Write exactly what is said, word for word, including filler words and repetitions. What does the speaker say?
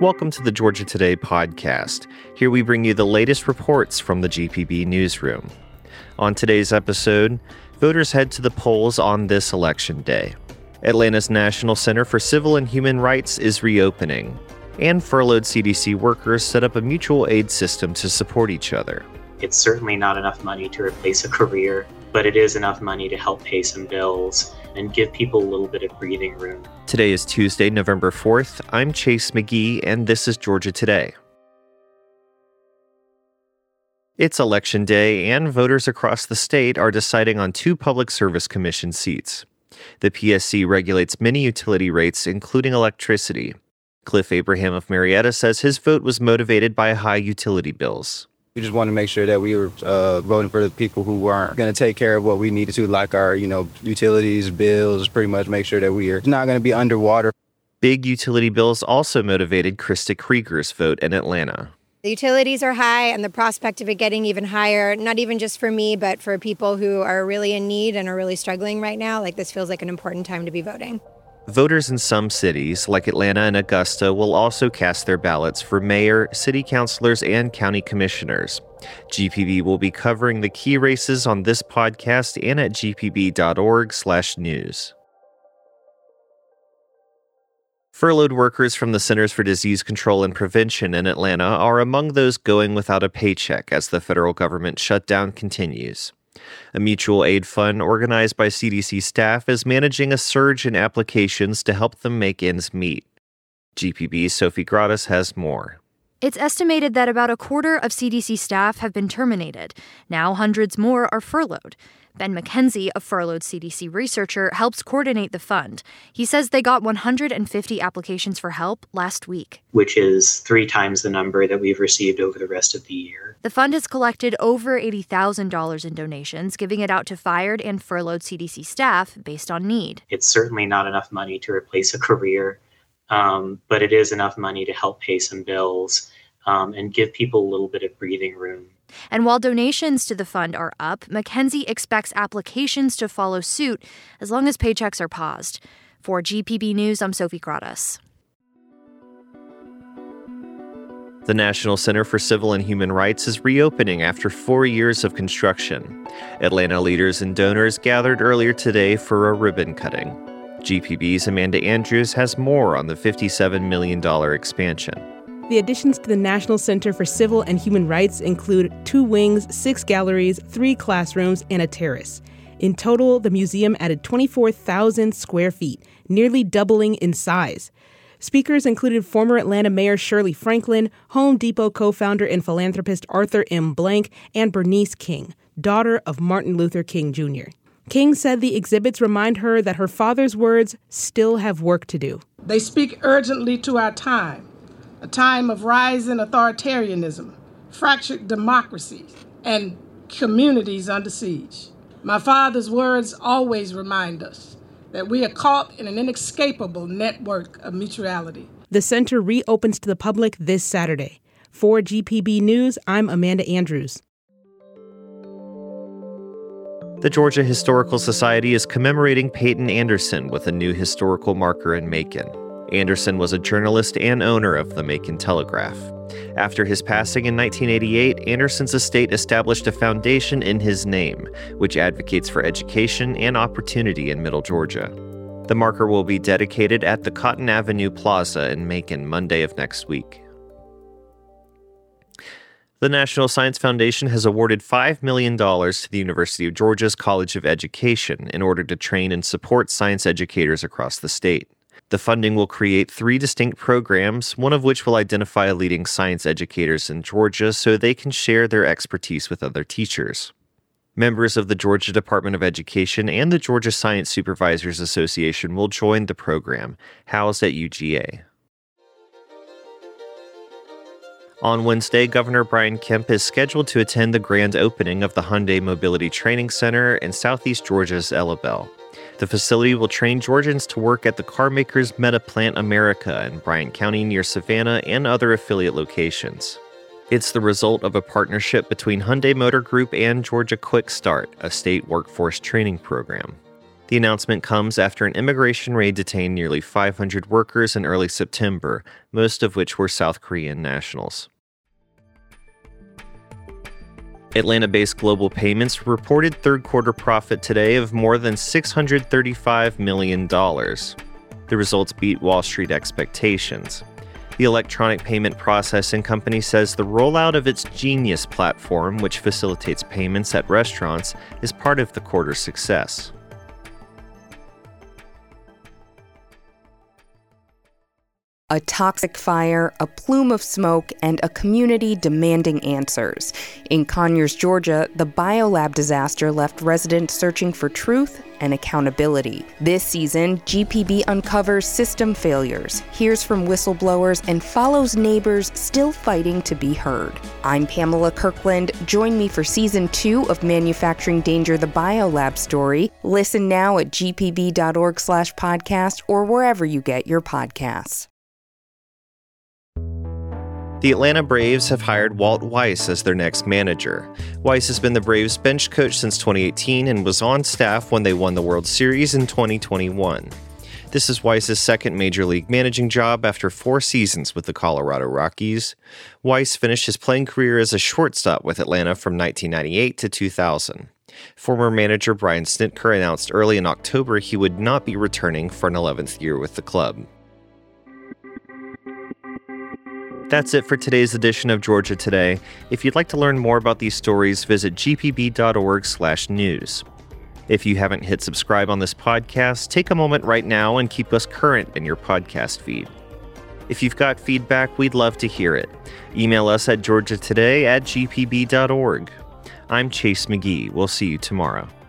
Welcome to the Georgia Today podcast. Here we bring you the latest reports from the G P B newsroom. On today's episode, voters head to the polls on this election day. Atlanta's National Center for Civil and Human Rights is reopening, and furloughed C D C workers set up a mutual aid system to support each other. It's certainly not enough money to replace a career, but it is enough money to help pay some bills and give people a little bit of breathing room. Today is Tuesday, November fourth. I'm Chase McGee, and this is Georgia Today. It's Election Day, and voters across the state are deciding on two Public Service Commission seats. The P S C regulates many utility rates, including electricity. Cliff Abraham of Marietta says his vote was motivated by high utility bills. We just want to make sure that we were uh, voting for the people who aren't going to take care of what we needed to, like our, you know, utilities, bills, pretty much make sure that we are not going to be underwater. Big utility bills also motivated Krista Krieger's vote in Atlanta. The utilities are high, and the prospect of it getting even higher, not even just for me, but for people who are really in need and are really struggling right now, like this feels like an important time to be voting. Voters in some cities, like Atlanta and Augusta, will also cast their ballots for mayor, city councilors, and county commissioners. G P B will be covering the key races on this podcast and at g p b dot org slash news. Furloughed workers from the Centers for Disease Control and Prevention in Atlanta are among those going without a paycheck as the federal government shutdown continues. A mutual aid fund organized by C D C staff is managing a surge in applications to help them make ends meet. G P B's Sophie Gratis has more. It's estimated that about a quarter of C D C staff have been terminated. Now hundreds more are furloughed. Ben McKenzie, a furloughed C D C researcher, helps coordinate the fund. He says they got one hundred fifty applications for help last week, which is three times the number that we've received over the rest of the year. The fund has collected over eighty thousand dollars in donations, giving it out to fired and furloughed C D C staff based on need. It's certainly not enough money to replace a career, um, but it is enough money to help pay some bills um, and give people a little bit of breathing room. And while donations to the fund are up, McKenzie expects applications to follow suit as long as paychecks are paused. For G P B News, I'm Sophie Gratis. The National Center for Civil and Human Rights is reopening after four years of construction. Atlanta leaders and donors gathered earlier today for a ribbon cutting. G P B's Amanda Andrews has more on the fifty-seven million dollars expansion. The additions to the National Center for Civil and Human Rights include two wings, six galleries, three classrooms, and a terrace. In total, the museum added twenty-four thousand square feet, nearly doubling in size. Speakers included former Atlanta Mayor Shirley Franklin, Home Depot co-founder and philanthropist Arthur M. Blank, and Bernice King, daughter of Martin Luther King Junior King said the exhibits remind her that her father's words still have work to do. They speak urgently to our time. A time of rising authoritarianism, fractured democracies, and communities under siege. My father's words always remind us that we are caught in an inescapable network of mutuality. The center reopens to the public this Saturday. For G P B News, I'm Amanda Andrews. The Georgia Historical Society is commemorating Peyton Anderson with a new historical marker in Macon. Anderson was a journalist and owner of the Macon Telegraph. After his passing in nineteen eighty-eight, Anderson's estate established a foundation in his name, which advocates for education and opportunity in Middle Georgia. The marker will be dedicated at the Cotton Avenue Plaza in Macon Monday of next week. The National Science Foundation has awarded five million dollars to the University of Georgia's College of Education in order to train and support science educators across the state. The funding will create three distinct programs, one of which will identify leading science educators in Georgia so they can share their expertise with other teachers. Members of the Georgia Department of Education and the Georgia Science Supervisors Association will join the program, housed at U G A. On Wednesday, Governor Brian Kemp is scheduled to attend the grand opening of the Hyundai Mobility Training Center in Southeast Georgia's Ellabelle. The facility will train Georgians to work at the carmaker's Metaplant America in Bryant County near Savannah and other affiliate locations. It's the result of a partnership between Hyundai Motor Group and Georgia Quick Start, a state workforce training program. The announcement comes after an immigration raid detained nearly five hundred workers in early September, most of which were South Korean nationals. Atlanta-based Global Payments reported third-quarter profit today of more than six hundred thirty-five million dollars. The results beat Wall Street expectations. The electronic payment processing company says the rollout of its Genius platform, which facilitates payments at restaurants, is part of the quarter's success. A toxic fire, a plume of smoke, and a community demanding answers. In Conyers, Georgia, the biolab disaster left residents searching for truth and accountability. This season, G P B uncovers system failures, hears from whistleblowers, and follows neighbors still fighting to be heard. I'm Pamela Kirkland. Join me for season two of Manufacturing Danger: The Biolab Story. Listen now at g p b dot org slash podcast or wherever you get your podcasts. The Atlanta Braves have hired Walt Weiss as their next manager. Weiss has been the Braves bench coach since twenty eighteen and was on staff when they won the World Series in twenty twenty-one. This is Weiss's second major league managing job after four seasons with the Colorado Rockies. Weiss finished his playing career as a shortstop with Atlanta from nineteen ninety-eight to two thousand. Former manager Brian Snitker announced early in October he would not be returning for an eleventh year with the club. That's it for today's edition of Georgia Today. If you'd like to learn more about these stories, visit g p b dot org slash news. If you haven't hit subscribe on this podcast, take a moment right now and keep us current in your podcast feed. If you've got feedback, we'd love to hear it. Email us at georgia today at g p b dot org. I'm Chase McGee. We'll see you tomorrow.